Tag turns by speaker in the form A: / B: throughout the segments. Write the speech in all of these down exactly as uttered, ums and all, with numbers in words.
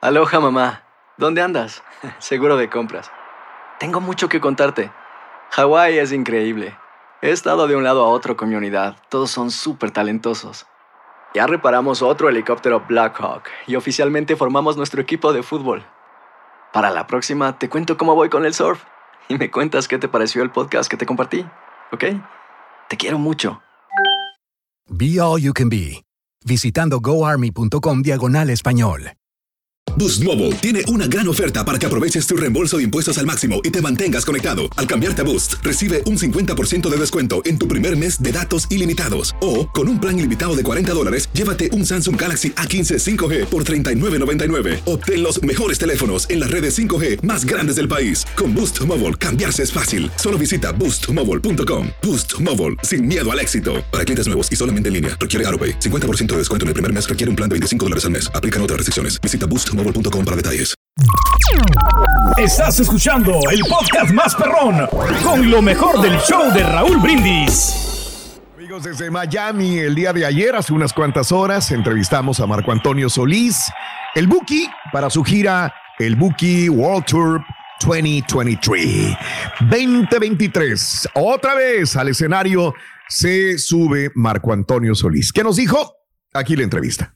A: Aloha, mamá. ¿Dónde andas? Seguro de compras. Tengo mucho que contarte. Hawái es increíble. He estado de un lado a otro con mi unidad. Todos son súper talentosos. Ya reparamos otro helicóptero Blackhawk y oficialmente formamos nuestro equipo de fútbol. Para la próxima te cuento cómo voy con el surf y me cuentas qué te pareció el podcast que te compartí, ¿ok? Te quiero mucho.
B: Be All You Can Be, visitando goarmy.com diagonal español.
C: Boost Mobile tiene una gran oferta para que aproveches tu reembolso de impuestos al máximo y te mantengas conectado. Al cambiarte a Boost, recibe un cincuenta por ciento de descuento en tu primer mes de datos ilimitados. O, con un plan ilimitado de cuarenta dólares, llévate un Samsung Galaxy A quince cinco G por treinta y nueve noventa y nueve. Obtén los mejores teléfonos en las redes cinco G más grandes del país. Con Boost Mobile, cambiarse es fácil. Solo visita boost mobile punto com. Boost Mobile, sin miedo al éxito. Para clientes nuevos y solamente en línea, requiere AutoPay. cincuenta por ciento de descuento en el primer mes requiere un plan de veinticinco dólares al mes. Aplican otras restricciones. Visita boost mobile punto com para detalles.
D: Estás escuchando el podcast más perrón con lo mejor del show de Raúl Brindis.
E: Amigos, desde Miami, el día de ayer, hace unas cuantas horas, entrevistamos a Marco Antonio Solís, el Buki, para su gira, el Buki World Tour veinte veintitrés. veinte veintitrés. Otra vez al escenario se sube Marco Antonio Solís. ¿Qué nos dijo? Aquí la entrevista.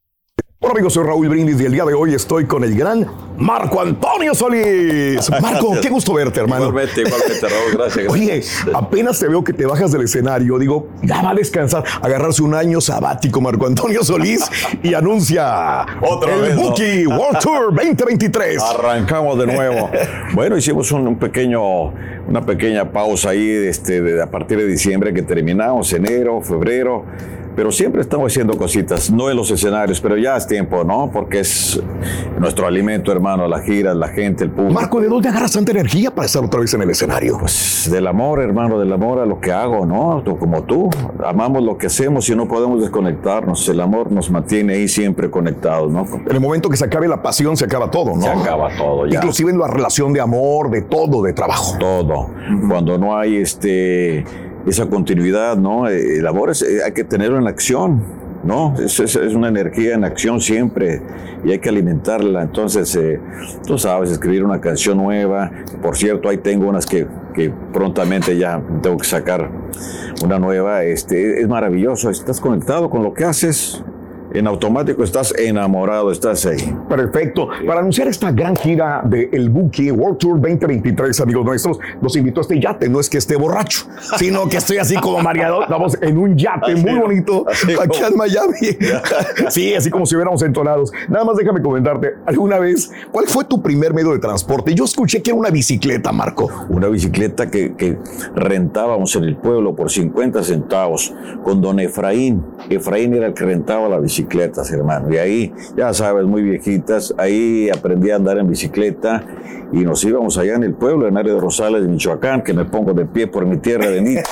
E: Hola amigos, soy Raúl Brindis y el día de hoy estoy con el gran Marco Antonio Solís. Marco, qué gusto verte, hermano.
F: Igualmente, igualmente, Raúl, gracias, gracias.
E: Oye, apenas te veo que te bajas del escenario, digo, ya va a descansar, agarrarse un año sabático Marco Antonio Solís y anuncia
F: Otra
E: el
F: vez,
E: Buki
F: ¿no?
E: World Tour veinte veintitrés.
F: Arrancamos de nuevo. Bueno, hicimos un, un pequeño, una pequeña pausa ahí este, de, a partir de diciembre que terminamos, enero, febrero. Pero siempre estamos haciendo cositas, no en los escenarios, pero ya es tiempo, ¿no? Porque es nuestro alimento, hermano, las giras, la gente, el público.
E: Marco, ¿de dónde agarras tanta energía para estar otra vez en el escenario?
F: Pues del amor, hermano, del amor a lo que hago, ¿no? Tú, como tú, amamos lo que hacemos y no podemos desconectarnos. El amor nos mantiene ahí siempre conectados, ¿no?
E: En el momento que se acabe la pasión, se acaba todo, ¿no?
F: Se acaba todo, ya.
E: Inclusive en la relación de amor, de todo, de trabajo.
F: Todo. Uh-huh. Cuando no hay este... esa continuidad, ¿no? El amor es, hay que tenerlo en acción, ¿no? Es, es, es una energía en acción siempre y hay que alimentarla. Entonces, eh, tú sabes, escribir una canción nueva. Por cierto, ahí tengo unas que, que prontamente ya tengo que sacar una nueva. Este, es maravilloso, estás conectado con lo que haces. En automático estás enamorado, estás ahí.
E: Perfecto. Para anunciar esta gran gira de El Buki World Tour veinte veintitrés, amigos nuestros, nos invitó a este yate. No es que esté borracho, sino que estoy así como mareado. Estamos en un yate así, muy bonito aquí en Miami. Sí, así como si hubiéramos entonados. Nada más déjame comentarte, alguna vez, ¿cuál fue tu primer medio de transporte? Yo escuché que era una bicicleta, Marco.
F: Una bicicleta que, que rentábamos en el pueblo por cincuenta centavos con don Efraín. Efraín era el que rentaba la bicicleta. Bicicletas, hermano, y ahí, ya sabes, muy viejitas, ahí aprendí a andar en bicicleta y nos íbamos allá en el pueblo, en área de Rosales, de Michoacán, que me pongo de pie por mi tierra bendita.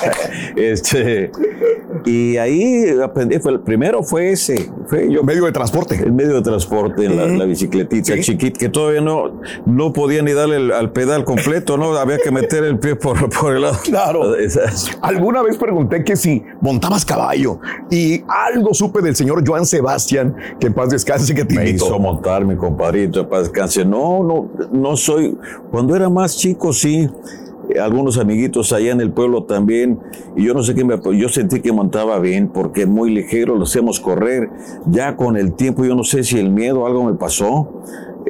F: este, y ahí aprendí, fue, el primero fue ese, fue yo.
E: Medio de transporte.
F: El medio de transporte, mm. la, la bicicletita ¿sí? chiquita, que todavía no, no podía ni darle el, al pedal completo, ¿no? Había que meter el pie por, por el lado.
E: Claro. Alguna vez pregunté que si montabas caballo y algo supe del señor Joan Sebastián, que en paz descanse, que te
F: me
E: invitó.
F: hizo montar mi compadrito, en paz descanse. No, no, no soy, cuando era más chico sí, algunos amiguitos allá en el pueblo también, y yo no sé qué me, yo sentí que montaba bien, porque es muy ligero, lo hacemos correr, ya con el tiempo, yo no sé si el miedo, algo me pasó,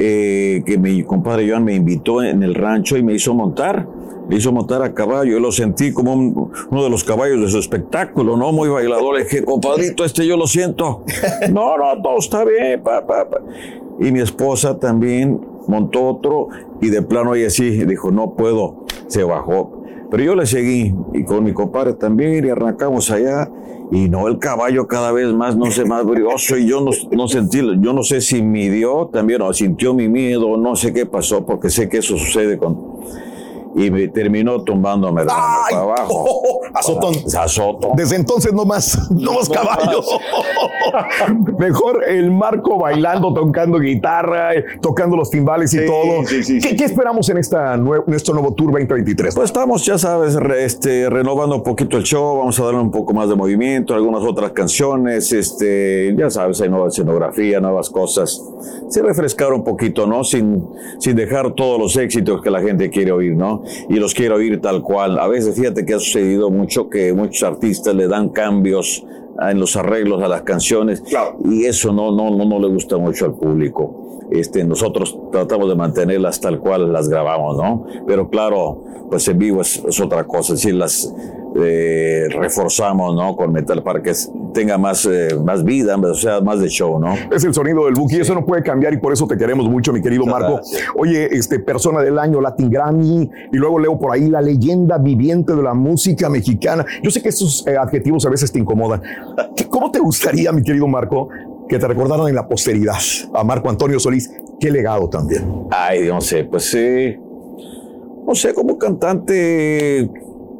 F: eh, que mi compadre Joan me invitó en el rancho y me hizo montar, me hizo montar a caballo, yo lo sentí como un, uno de los caballos de su espectáculo, ¿no? Muy bailador, le dije, compadrito, este yo lo siento. No, no, todo está bien, pa, pa, pa. Y mi esposa también montó otro y de plano ella sí dijo, no puedo, se bajó. Pero yo le seguí y con mi compadre también y arrancamos allá y no, el caballo cada vez más, no sé, más brioso y yo no, no sentí, yo no sé si midió también o sintió mi miedo, no sé qué pasó porque sé que eso sucede con... y me terminó tumbándome de
E: ¡Ay!
F: para abajo.
E: Oh, oh, oh, azotón.
F: Azotón.
E: Desde entonces no más, no más caballo. Mejor el Marco bailando, tocando guitarra, tocando los timbales y
F: Sí,
E: todo.
F: sí, sí,
E: ¿Qué,
F: sí,
E: qué
F: sí.
E: esperamos en esta nue- nuestro nuevo Tour veinte veintitrés?
F: Pues estamos, ya sabes, re- este, renovando un poquito el show, vamos a darle un poco más de movimiento, algunas otras canciones, este, ya sabes, hay nueva escenografía, nuevas cosas. Sí, refrescar un poquito, ¿no? Sin, sin dejar todos los éxitos que la gente quiere oír, ¿no? Y los quiere oír tal cual. A veces, fíjate que ha sucedido mucho que muchos artistas le dan cambios en los arreglos a las canciones,
E: Claro.
F: y eso no, no, no, no le gusta mucho al público. Este, nosotros tratamos de mantenerlas tal cual las grabamos, ¿no? Pero claro, pues en vivo es, es otra cosa, es decir, las eh, reforzamos, ¿no? Con metal para que tenga más, eh, más vida, o sea, más de show, ¿no?
E: Es el sonido del Buki, eso no puede cambiar y por eso te queremos mucho, mi querido
F: Muchas
E: Marco.
F: gracias.
E: Oye, este, persona del año, Latin Grammy, y luego leo por ahí la leyenda viviente de la música mexicana. Yo sé que esos eh, adjetivos a veces te incomodan. ¿Cómo te gustaría, mi querido Marco, que te recordaran en la posteridad a Marco Antonio Solís? Qué legado también.
F: Ay, no sé, pues sí, no sé, como cantante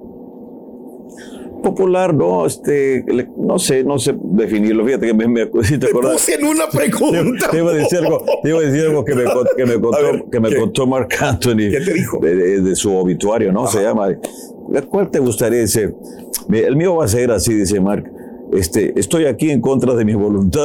F: popular, no, este, le- no sé, no sé definirlo. Fíjate que me, me si te acuerdas.
E: en una pregunta.
F: Te, te iba a decir algo, te iba a decir algo que me, con- que me
E: A
F: contó,
E: ver,
F: que me
E: ¿qué?
F: contó Marc Anthony.
E: ¿Qué te dijo?
F: De, de- de su obituario, ¿no? Se llama. ¿Cuál te gustaría? Dice, el mío va a ser así, dice Marc. Este, estoy aquí en contra de mi voluntad.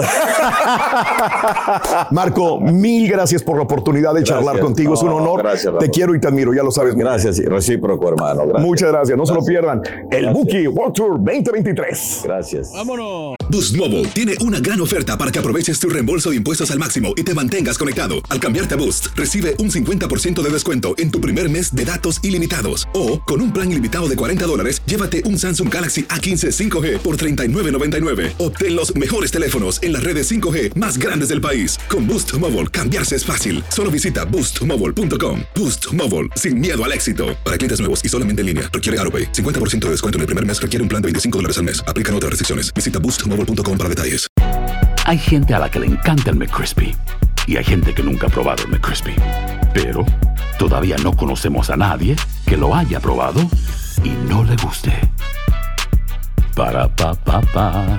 E: Marco, mil gracias por la oportunidad de
F: Gracias.
E: charlar contigo. Es un
F: No,
E: honor.
F: gracias,
E: te
F: Rafa.
E: quiero y te admiro, ya lo sabes.
F: Gracias, y recíproco, hermano. Gracias.
E: Muchas gracias. No se lo
F: Gracias.
E: pierdan. El
F: Gracias.
E: Buki World Tour veinte veintitrés.
F: Gracias.
C: Boost Mobile tiene una gran oferta para que aproveches tu reembolso de impuestos al máximo y te mantengas conectado. Al cambiarte a Boost, recibe un cincuenta por ciento de descuento en tu primer mes de datos ilimitados. O, con un plan ilimitado de cuarenta dólares, llévate un Samsung Galaxy A quince cinco G por treinta y nueve noventa y nueve. Obtén los mejores teléfonos en las redes cinco G más grandes del país. Con Boost Mobile, cambiarse es fácil. Solo visita boost mobile punto com. Boost Mobile, sin miedo al éxito. Para clientes nuevos y solamente en línea, requiere AutoPay. cincuenta por ciento de descuento en el primer mes requiere un plan de veinticinco dólares al mes. Aplican otras restricciones. Visita boost mobile punto com para detalles.
G: Hay gente a la que le encanta el McCrispy y hay gente que nunca ha probado el McCrispy. Pero todavía no conocemos a nadie que lo haya probado y no le guste. Para pa pa pa.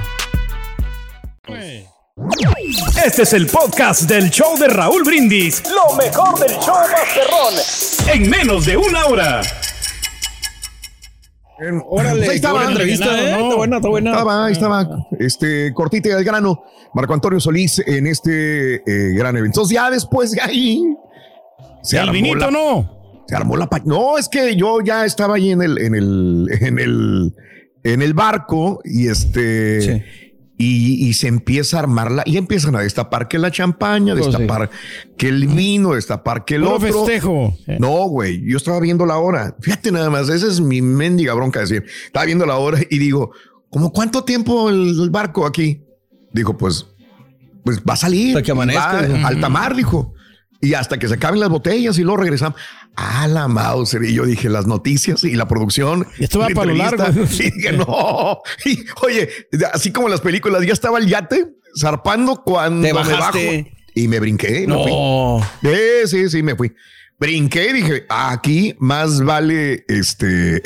D: Este es el podcast del show de Raúl Brindis. Lo mejor del show Masterrón. En menos de una hora.
H: Órale,
E: Pues ahí estaba,
H: qué buena entrevista,
E: ¿no?
H: ¿eh? Está buena, está buena.
E: Estaba, ahí estaba, este, cortita y al grano, Marco Antonio Solís en este eh, gran evento. Entonces ya después de ahí se
H: El
E: armó
H: vinito,
E: la-
H: ¿no?
E: Se armó la pa- No, es que yo ya estaba ahí en el, en el, en el, en el barco y este.
H: Sí.
E: Y, y se empieza a armarla y empiezan a destapar que la champaña,
H: Pues sí.
E: destapar que el vino, destapar que el
H: Puro
E: otro.
H: festejo.
E: No, güey, yo estaba viendo la hora. Fíjate nada más, esa es mi mendiga bronca decir. Estaba viendo la hora y digo, ¿cómo cuánto tiempo el, el barco aquí? Dijo, pues, pues va a salir.
H: Hasta que amanezca,
E: va
H: dijo.
E: a alta mar, dijo. Y hasta que se acaben las botellas y luego regresamos. Ah, la Mauser. Y yo dije, las noticias y la producción.
H: Esto va
E: la
H: para lo
E: entrevista.
H: largo.
E: Y dije, no. Y, oye, así como en las películas, ya estaba el yate zarpando cuando
H: Te
E: me bajo.
H: bajaste.
E: Y me brinqué. me fui.
H: No.
E: Sí, sí, sí, me fui. Brinqué y dije, aquí más vale, este,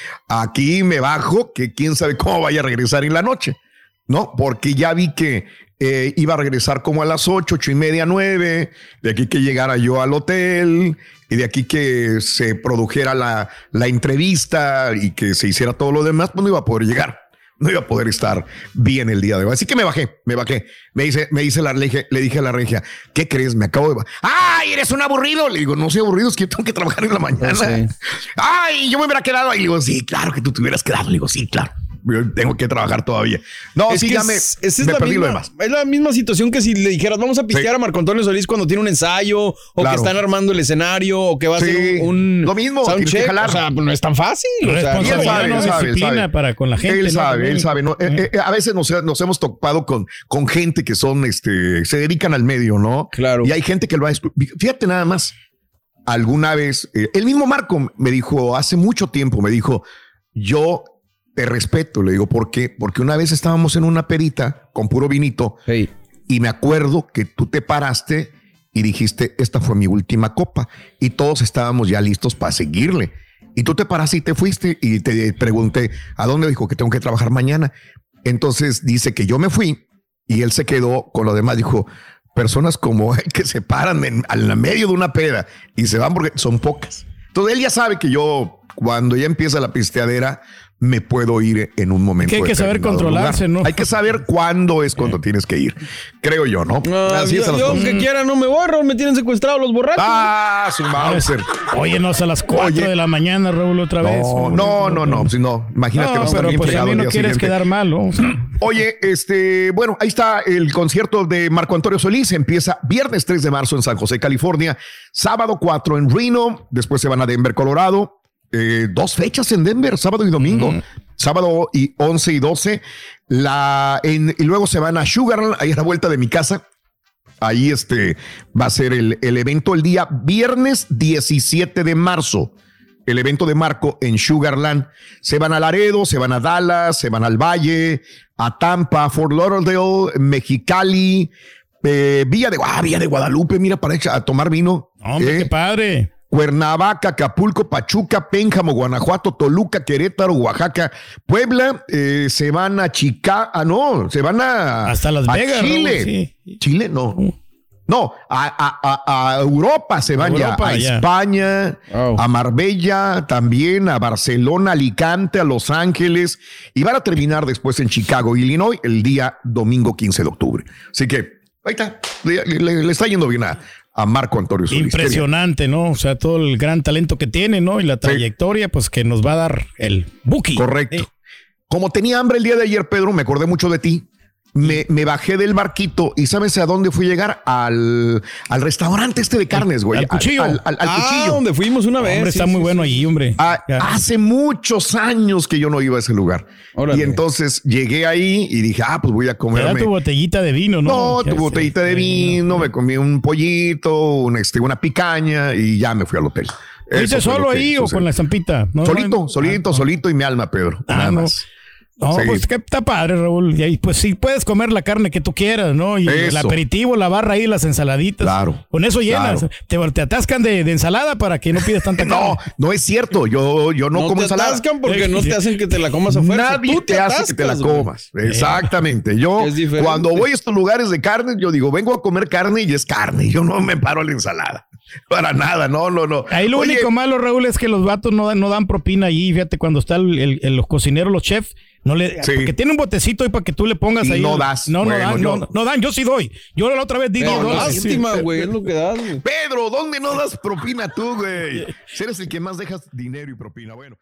E: aquí me bajo que quién sabe cómo vaya a regresar en la noche, ¿no? Porque ya vi que eh, iba a regresar como a las ocho, ocho y media, nueve, de aquí que llegara yo al hotel y de aquí que se produjera la, la entrevista y que se hiciera todo lo demás, pues no iba a poder llegar. No iba a poder estar bien el día de hoy. Así que me bajé, me bajé. Me dice, me dice la regia, le dije a la regia, ¿qué crees? Me acabo de bajar. ¡Ay, eres un aburrido! Le digo, no soy aburrido, es que yo tengo que trabajar en la mañana.
H: Sí.
E: ¡Ay, yo me hubiera quedado ahí! Le digo, sí, claro que tú te hubieras quedado. Le digo, sí, claro. Yo tengo que trabajar todavía. No,
H: Es
E: sí,
H: que
E: ya me,
H: es, esa es
E: me
H: la
E: perdí
H: misma,
E: lo demás.
H: es la misma situación que si le dijeras vamos a pistear
E: Sí.
H: a Marco Antonio Solís cuando tiene un ensayo o
E: Claro.
H: que están armando el escenario o que va a
E: Sí.
H: hacer un, un
E: Lo mismo, tienes que
H: soundcheck.
E: jalar.
H: O sea, pues no es tan fácil. O sea,
E: Él
I: Responsabilidad,
E: sabe,
I: no
E: él sabe, él
I: disciplina
E: sabe.
I: para con la gente.
E: Él
I: ¿no?
E: sabe,
I: También.
E: él sabe. ¿no? Eh, eh, a veces nos, nos hemos topado con, con gente que son, este, se dedican al medio, ¿no?
H: Claro.
E: Y hay gente que lo ha escu- Fíjate nada más. Alguna vez, eh, el mismo Marco me dijo, hace mucho tiempo, me dijo, yo te respeto. Le digo, ¿por qué? Porque una vez estábamos en una perita con puro vinito
H: Hey.
E: y me acuerdo que tú te paraste y dijiste, esta fue mi última copa. Y todos estábamos ya listos para seguirle. Y tú te paraste y te fuiste y te pregunté, ¿a dónde? Dijo que tengo que trabajar mañana. Entonces dice que yo me fui y él se quedó con lo demás. Dijo, personas como él que se paran en, en medio de una peda y se van porque son pocas. Entonces él ya sabe que yo, cuando ya empieza la pisteadera, me puedo ir en un momento.
D: Que hay que saber controlarse,
E: lugar.
D: ¿no?
E: Hay que saber cuándo es cuando tienes que ir. Creo yo, ¿no?
H: No,
E: Así
H: yo,
E: es.
H: yo aunque quiera no me borro, me tienen secuestrado los borrachos.
E: Ah, su Mauser.
D: Oye, no, a las cuatro de la mañana, Raúl, otra
E: no,
D: vez.
E: No, no, no, si no, imagínate,
D: no,
E: va a estar
D: pero
E: bien
D: pues
E: fregado
D: a mí
E: el
D: no
E: día
D: quieres
E: siguiente.
D: quedar mal, ¿no? O sea,
E: Oye, este, bueno, ahí está el concierto de Marco Antonio Solís. Empieza viernes tres de marzo en San José, California. Sábado cuatro en Reno. Después se van a Denver, Colorado. Eh, dos fechas en Denver, sábado y domingo. Mm. Sábado y once y doce. La, en, y luego se van a Sugarland, ahí a la vuelta de mi casa. Ahí este va a ser el, el evento el día viernes diecisiete de marzo. El evento de Marco en Sugarland. Se van a Laredo, se van a Dallas, se van al Valle, a Tampa, Fort Lauderdale, Mexicali, eh, Villa de, ah, Villa de Guadalupe, mira, para a tomar vino.
D: Hombre,
E: eh.
D: qué padre.
E: Cuernavaca, Acapulco, Pachuca, Pénjamo, Guanajuato, Toluca, Querétaro, Oaxaca, Puebla, eh, se van a Chicago, ah, no, se van a...
D: Hasta Las
E: a
D: Vegas,
E: Chile.
D: Raúl, sí.
E: Chile, no. No, a, a, a, a Europa se van
D: Europa,
E: ya, a
D: ya.
E: España,
H: Oh.
E: a Marbella, también a Barcelona, Alicante, a Los Ángeles, y van a terminar después en Chicago, Illinois, el día domingo quince de octubre. Así que, ahí está, le, le, le está yendo bien a, a Marco Antonio Solís.
D: Impresionante, ¿no? O sea, todo el gran talento que tiene, ¿no? Y la trayectoria, sí. Pues que nos va a dar el Buki.
E: Correcto.
D: Sí.
E: Como tenía hambre el día de ayer, Pedro, me acordé mucho de ti. Me, me bajé del barquito y ¿sabes a dónde fui a llegar? Al, al restaurante este de carnes, güey.
D: Al cuchillo.
E: Al, al, al
H: ah,
E: cuchillo.
H: donde fuimos una vez.
D: Hombre,
H: sí,
D: está
H: sí,
D: muy
H: sí,
D: bueno
H: sí.
D: allí, hombre.
E: Ah, hace muchos años que yo no iba a ese lugar.
H: Órale.
E: Y entonces llegué ahí y dije, ah, pues voy a
D: Te
E: comerme.
D: da tu botellita de vino, ¿no?
E: No, tu botellita de vino, me comí un pollito, un, este, una picaña y ya me fui al hotel.
D: ¿Fuiste solo ahí o con la estampita?
E: No, solito, no, solito, no. solito y mi alma, Pedro.
D: Ah,
E: nada
D: no.
E: más.
D: No,
E: sí.
D: Pues que está padre, Raúl. Y ahí, pues sí, puedes comer la carne que tú quieras, ¿no? Y
E: eso.
D: El aperitivo, la barra ahí, las ensaladitas.
E: Claro.
D: Con eso llenas.
E: Claro.
D: Te, te atascan de, de ensalada para que no pidas tanta carne.
E: No, no es cierto. Yo, yo no,
H: no
E: como
H: te
E: ensalada.
H: atascan porque no te hacen que te la comas afuera.
E: Nadie
H: Tú
E: te,
H: te
E: hace
H: atascas,
E: que te la
H: güey.
E: comas. Exactamente. Yo, cuando voy a estos lugares de carne, yo digo, vengo a comer carne y es carne. Yo no me paro a la ensalada. Para nada, no, no, no.
D: Ahí lo
E: Oye,
D: único malo, Raúl, es que los vatos no dan, no dan propina allí. Fíjate, cuando está el, el, el- los cocineros, los chefs, no le,
E: Sí.
D: porque tiene un botecito ahí para que tú le pongas
E: Y
D: ahí.
E: no
D: el-
E: das.
D: No,
E: Bueno,
D: no dan,
E: yo-
D: no, no dan. Yo sí doy. Yo la otra vez di
H: Pero
D: diez dólares.
H: lástima, güey, es lo que das, güey.
E: Pedro, ¿dónde no das propina tú, güey? Si eres el que más dejas dinero y propina. Bueno.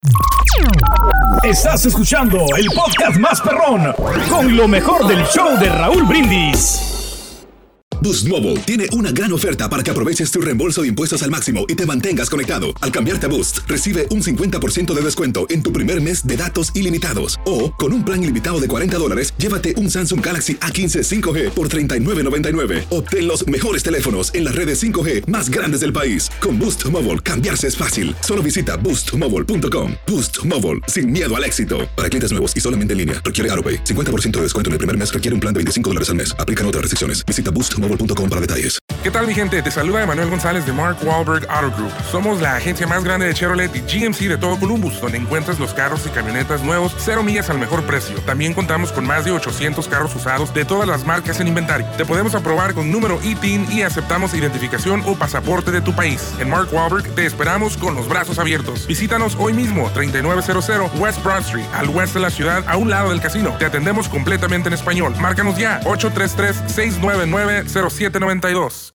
D: Estás escuchando el podcast más perrón con lo mejor del show de Raúl Brindis.
C: Boost Mobile tiene una gran oferta para que aproveches tu reembolso de impuestos al máximo y te mantengas conectado. Al cambiarte a Boost, recibe un cincuenta por ciento de descuento en tu primer mes de datos ilimitados. O, con un plan ilimitado de cuarenta dólares, llévate un Samsung Galaxy A quince cinco G por treinta y nueve noventa y nueve. Obtén los mejores teléfonos en las redes cinco G más grandes del país. Con Boost Mobile, cambiarse es fácil. Solo visita boost mobile punto com. Boost Mobile, sin miedo al éxito. Para clientes nuevos y solamente en línea, requiere AutoPay. cincuenta por ciento de descuento en el primer mes requiere un plan de veinticinco dólares al mes. Aplican otras restricciones. Visita boost mobile punto com para detalles.
I: ¿Qué tal, mi gente? Te saluda Emanuel González de Mark Wahlberg Auto Group. Somos la agencia más grande de Chevrolet y G M C de todo Columbus, donde encuentras los carros y camionetas nuevos, cero millas al mejor precio. También contamos con más de ochocientos carros usados de todas las marcas en inventario. Te podemos aprobar con número I T I N y aceptamos identificación o pasaporte de tu país. En Mark Wahlberg te esperamos con los brazos abiertos. Visítanos hoy mismo, treinta y nueve cero cero West Broad Street, al oeste de la ciudad, a un lado del casino. Te atendemos completamente en español. Márcanos ya, ocho tres tres, seis nueve nueve, cero siete nueve dos.